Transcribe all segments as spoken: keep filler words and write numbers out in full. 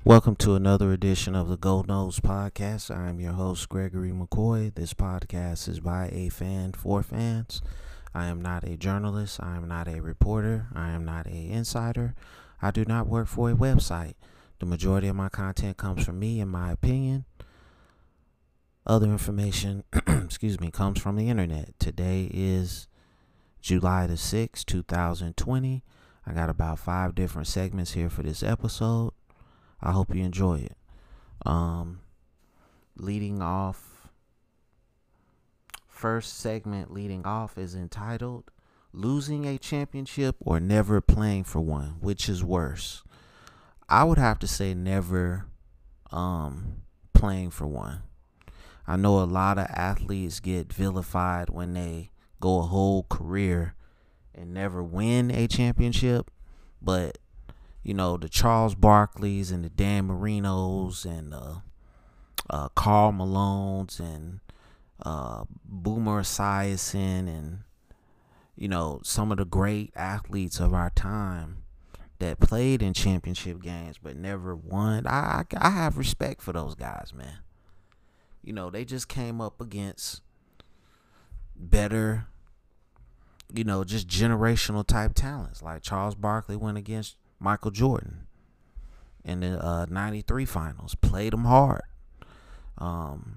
Welcome to another edition of the Gold Nose Podcast. I am your host, Gregory McCoy. This podcast is by a fan for fans. I am not a journalist. I am not a reporter. I am not a insider. I do not work for a website. The majority of my content comes from me and my opinion. Other information, excuse me, comes from the internet. Today is July the sixth, twenty twenty. I got about five different segments here for this episode. I hope you enjoy it. Um, leading off, first segment leading off is entitled Losing a Championship or Never Playing for One, which is worse? I would have to say never um, playing for one. I know a lot of athletes get vilified when they go a whole career and never win a championship, but you know, the Charles Barkleys and the Dan Marinos and uh, uh, Karl Malones and uh, Boomer Esiason and, you know, some of the great athletes of our time that played in championship games but never won. I, I, I have respect for those guys, man. You know, they just came up against better, you know, just generational type talents. Like Charles Barkley went against Michael Jordan in the uh, ninety-three finals. Played him hard. Um,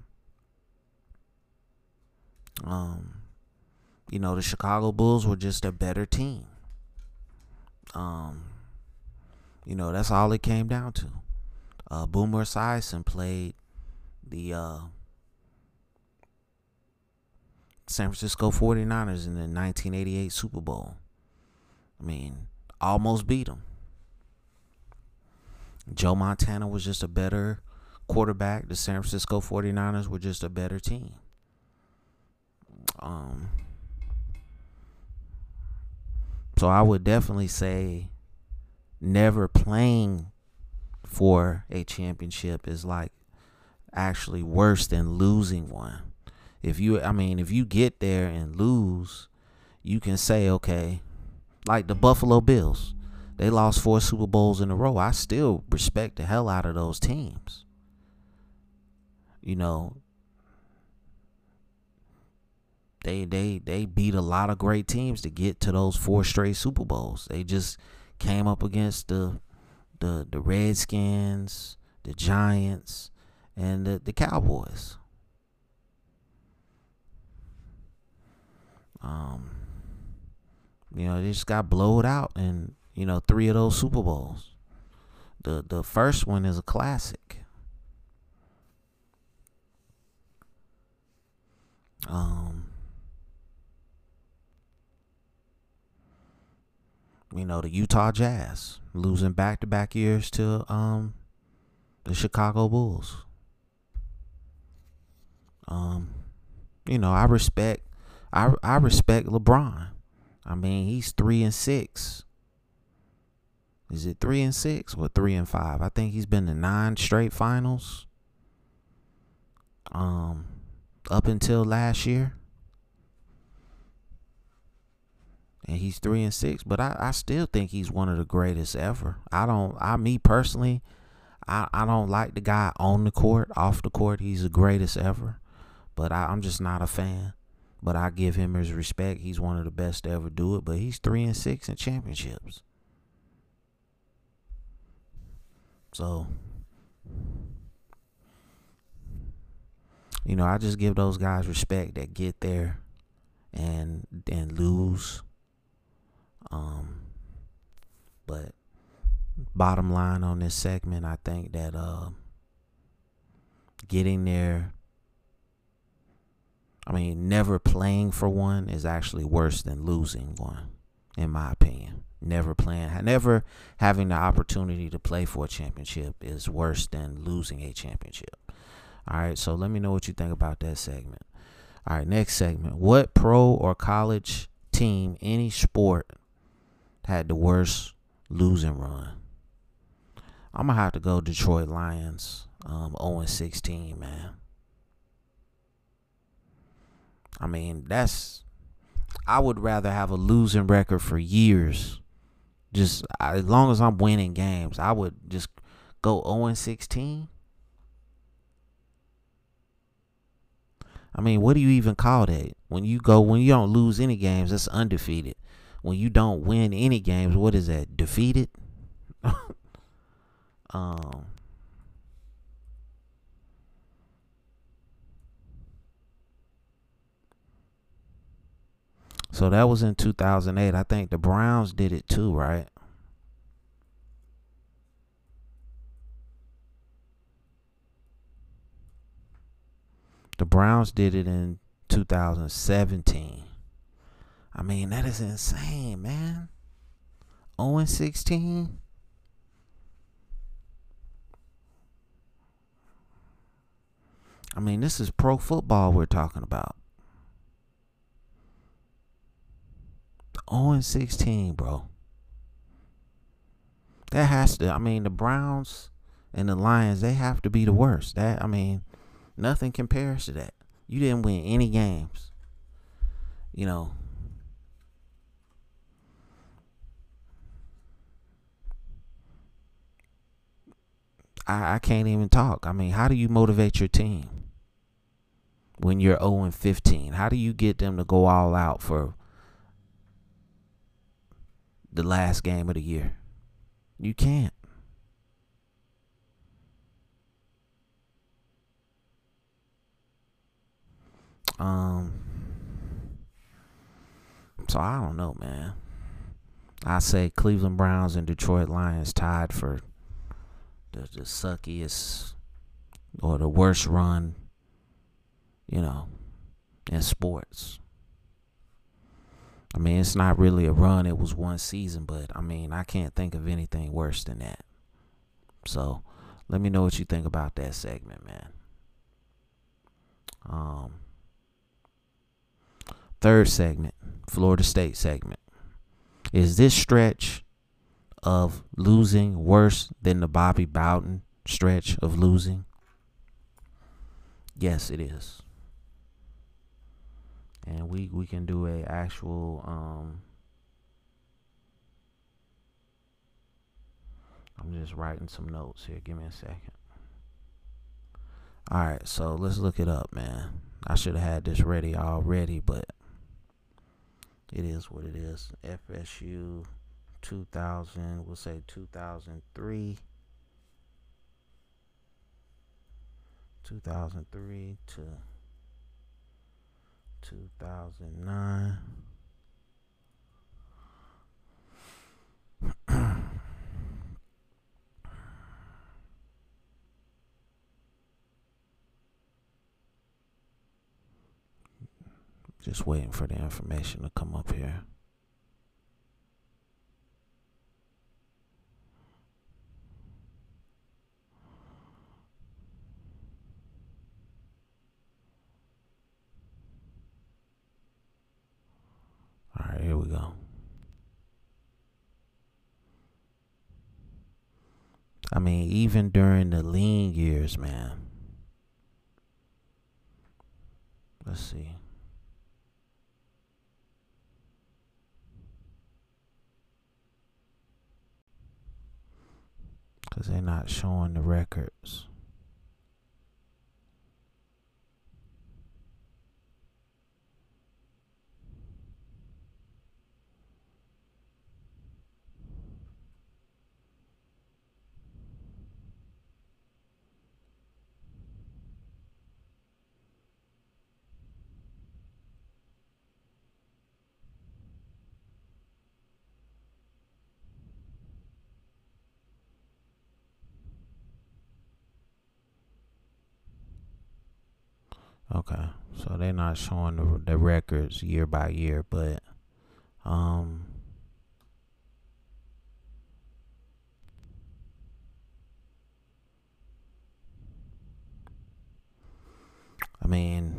um, you know, the Chicago Bulls were just a better team. Um, you know, that's all it came down to. Uh, Boomer Esiason played the uh, San Francisco forty-niners in the nineteen eighty-eight Super Bowl. I mean, almost beat them. Joe Montana was just a better quarterback. The San Francisco forty-niners were just a better team. Um, so I would definitely say never playing for a championship is like actually worse than losing one. If you, I mean, if you get there and lose, you can say, okay, like the Buffalo Bills. They lost four Super Bowls in a row. I still respect the hell out of those teams. You know, they they they beat a lot of great teams to get to those four straight Super Bowls. They just came up against the the the Redskins, the Giants, and the, the Cowboys. Um, you know, they just got blowed out and. You know, three of those Super Bowls. The the first one is a classic. Um, you know, the Utah Jazz losing back to back years to um the Chicago Bulls. Um, you know, I respect I I respect LeBron. I mean, he's three and six. Is it three and six or three and five? I think he's been to nine straight finals. Um, up until last year, and he's three and six. But I, I still think he's one of the greatest ever. I don't. I me personally, I, I don't like the guy on the court. Off the court, he's the greatest ever. But I, I'm just not a fan. But I give him his respect. He's one of the best to ever do it. But he's three and six in championships. So, you know, I just give those guys respect that get there and and lose. Um, but bottom line on this segment, I think that uh, getting there, I mean, never playing for one is actually worse than losing one, in my opinion. Never playing, never having the opportunity to play for a championship is worse than losing a championship. All right, so let me know what you think about that segment. All right, next segment. What pro or college team, any sport, had the worst losing run? I'm going to have to go Detroit Lions, um, oh and sixteen, man. I mean, that's, I would rather have a losing record for years. Just as long as I'm winning games, I would just go oh and sixteen? I mean, what do you even call that? When you go, when you don't lose any games, that's undefeated. When you don't win any games, what is that? Defeated? um. So that was in two thousand eight. I think the Browns did it too, right? The Browns did it in two thousand seventeen. I mean, that is insane, man. oh and sixteen. I mean, this is pro football we're talking about. oh and sixteen, bro. That has to, I mean, the Browns and the Lions, they have to be the worst. That, I mean, nothing compares to that. You didn't win any games. You know. I, I can't even talk. I mean, how do you motivate your team when you're oh and fifteen? How do you get them to go all out for the last game of the year? You can't. Um. So I don't know, man. I say Cleveland Browns and Detroit Lions tied for the, the suckiest or the worst run, you know, in sports. I mean, it's not really a run. It was one season, but I mean, I can't think of anything worse than that. So let me know what you think about that segment, man. Um, third segment, Florida State segment. Is this stretch of losing worse than the Bobby Bowden stretch of losing? Yes, it is. And we, we can do a actual um I'm just writing some notes here. Give me a second. Alright, so let's look it up, man. I should have had this ready already, but it is what it is. F S U two thousand, we'll say two thousand three. two thousand three to two thousand nine. Just waiting for the information to come up here. All right, here we go. I mean, even during the lean years, man. Let's see. Because they're not showing the records. Okay, so they're not showing the, the records year by year, but um, I mean,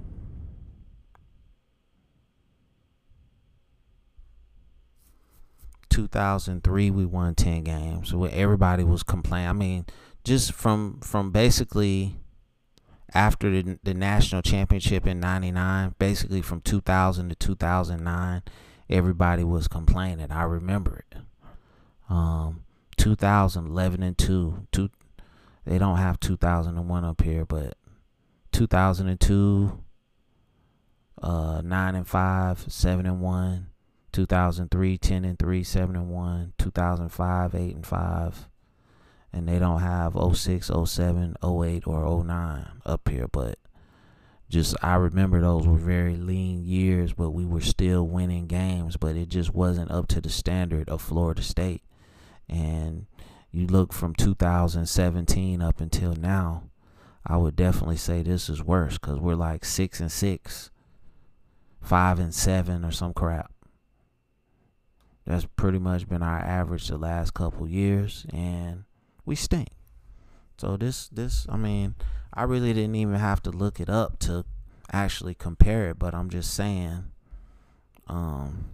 two thousand three we won ten games. Where everybody was complaining. I mean, just from from basically after the, the national championship in ninety-nine, basically from two thousand to two thousand nine, everybody was complaining. I remember it. Um, two thousand eleven and two. Two they don't have two thousand one up here, but two thousand two, uh, nine and five, seven and one. two thousand three, ten and three, seven and one. two thousand five, eight and five. And they don't have oh six, oh seven, oh eight, or oh nine up here. But just, I remember those were very lean years, but we were still winning games. But it just wasn't up to the standard of Florida State. And you look from two thousand seventeen up until now, I would definitely say this is worse, because we're like six and six, five and seven, or some crap. That's pretty much been our average the last couple years, and we stink. So this, this, I mean, I really didn't even have to look it up to actually compare it, but I'm just saying, um,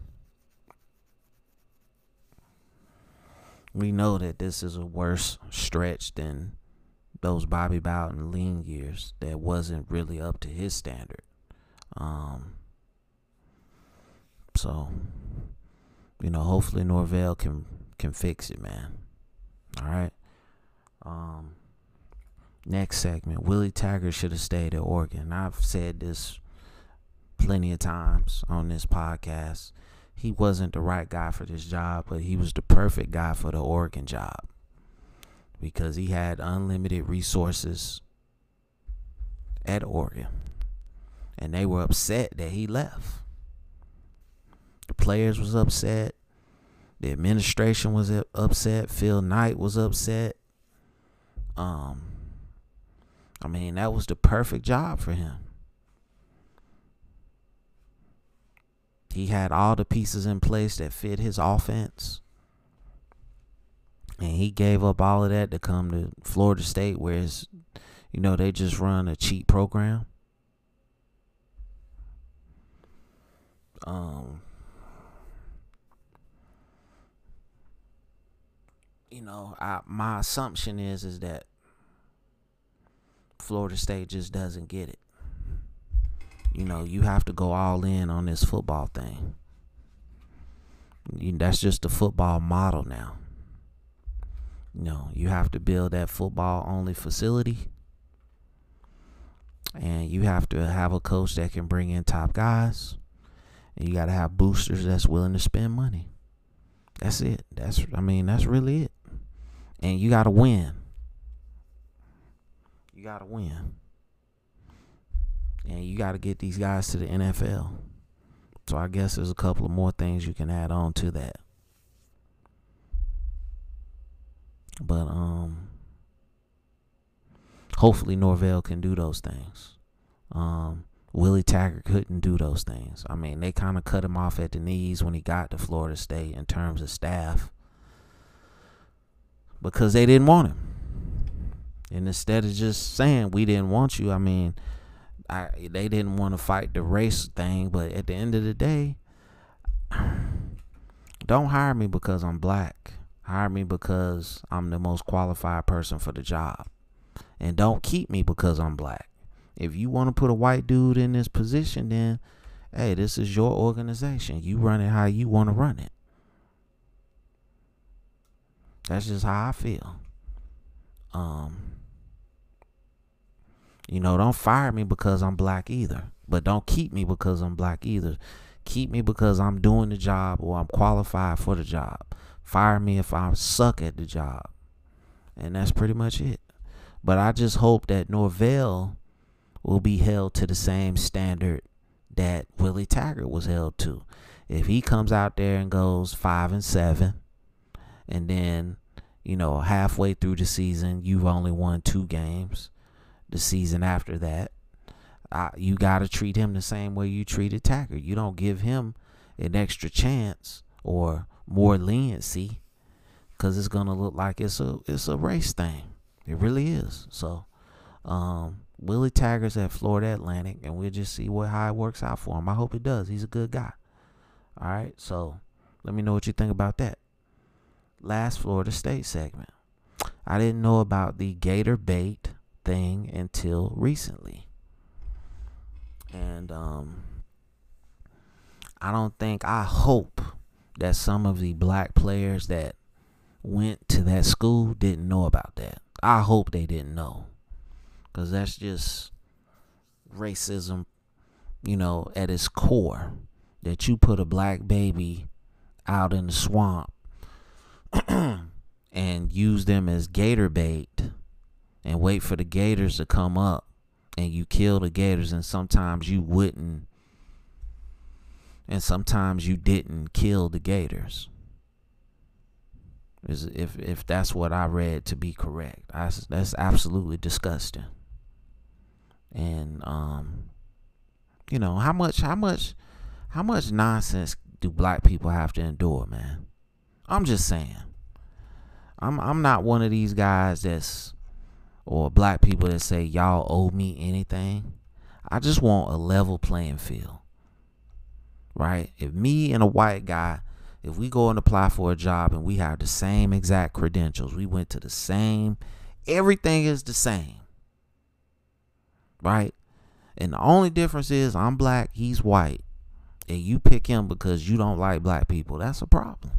we know that this is a worse stretch than those Bobby Bowden lean years that wasn't really up to his standard. Um, so, you know, hopefully Norvell can can fix it, man. All right. Um, next segment, Willie Taggart should have stayed at Oregon. I've said this plenty of times on this podcast. He wasn't the right guy for this job, but he was the perfect guy for the Oregon job, because he had unlimited resources at Oregon, and they were upset that he left. The players was upset. The administration was upset. Phil Knight was upset. Um, I mean, that was the perfect job for him. He had all the pieces in place that fit his offense. And he gave up all of that to come to Florida State, where it's, you know, they just run a cheap program. Um, you know, I, my assumption is is that Florida State just doesn't get it. You know, you have to go all in on this football thing. You, that's just the football model now. You know, you have to build that football-only facility. And you have to have a coach that can bring in top guys. And you got to have boosters that's willing to spend money. That's it. That's, I mean, that's really it. And you got to win. You got to win. And you got to get these guys to the N F L. So I guess there's a couple of more things you can add on to that. But um, hopefully Norvell can do those things. Um, Willie Taggart couldn't do those things. I mean, they kind of cut him off at the knees when he got to Florida State in terms of staff, because they didn't want him. And instead of just saying we didn't want you, I mean, I, they didn't want to fight the race thing. But at the end of the day, don't hire me because I'm black. Hire me because I'm the most qualified person for the job. And don't keep me because I'm black. If you want to put a white dude in this position, then, hey, this is your organization. You run it how you want to run it. That's just how I feel. Um, you know, don't fire me because I'm black either. But don't keep me because I'm black either. Keep me because I'm doing the job or I'm qualified for the job. Fire me if I suck at the job. And that's pretty much it. But I just hope that Norvell will be held to the same standard that Willie Taggart was held to. If he comes out there and goes five and seven, and then, you know, halfway through the season, you've only won two games. The season after that, uh, you got to treat him the same way you treated Taggart. You don't give him an extra chance or more leniency, because it's gonna look like it's a it's a race thing. It really is. So, um, Willie Taggart's at Florida Atlantic, and we'll just see what how it works out for him. I hope it does. He's a good guy. All right. So, let me know what you think about that. Last Florida State segment. I didn't know about the Gator bait thing until recently, and um, I don't think. I hope that some of the black players that went to that school didn't know about that. I hope they didn't know, because that's just racism, you know, at its core. That you put a black baby out in the swamp and use them as gator bait and wait for the gators to come up, and you kill the gators, and sometimes you wouldn't, and sometimes you didn't kill the gators. Is if if that's what I read to be correct. I, that's absolutely disgusting. And um, you know, how much how much how much nonsense do black people have to endure, man? I'm just saying. I'm I'm not one of these guys that's, or black people that say y'all owe me anything. I just want a level playing field. Right? If me and a white guy, if we go and apply for a job and we have the same exact credentials, we went to the same, everything is the same. Right? And the only difference is I'm black, he's white. And you pick him because you don't like black people. That's a problem.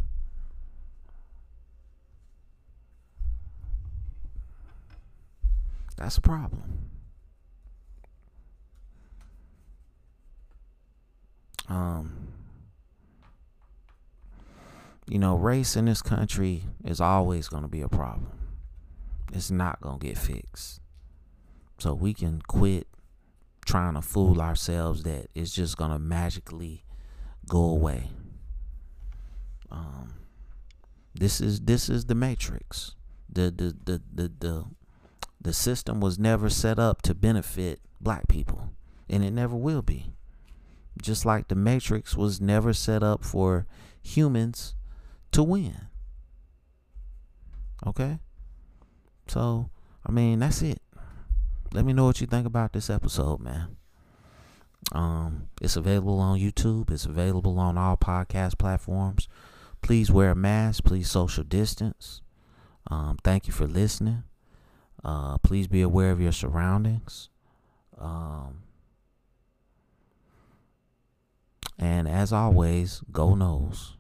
That's a problem. Um, you know, race in this country is always going to be a problem. It's not going to get fixed. So we can quit trying to fool ourselves that it's just going to magically go away. Um, this is this is the Matrix. The the the the the the system was never set up to benefit black people, and it never will be. Just like the Matrix was never set up for humans to win. Okay? So, I mean, that's it. Let me know what you think about this episode, man. Um, it's available on YouTube. It's available on all podcast platforms. Please wear a mask. Please social distance. Um, thank you for listening. Uh, please be aware of your surroundings. Um, and as always, go Noles.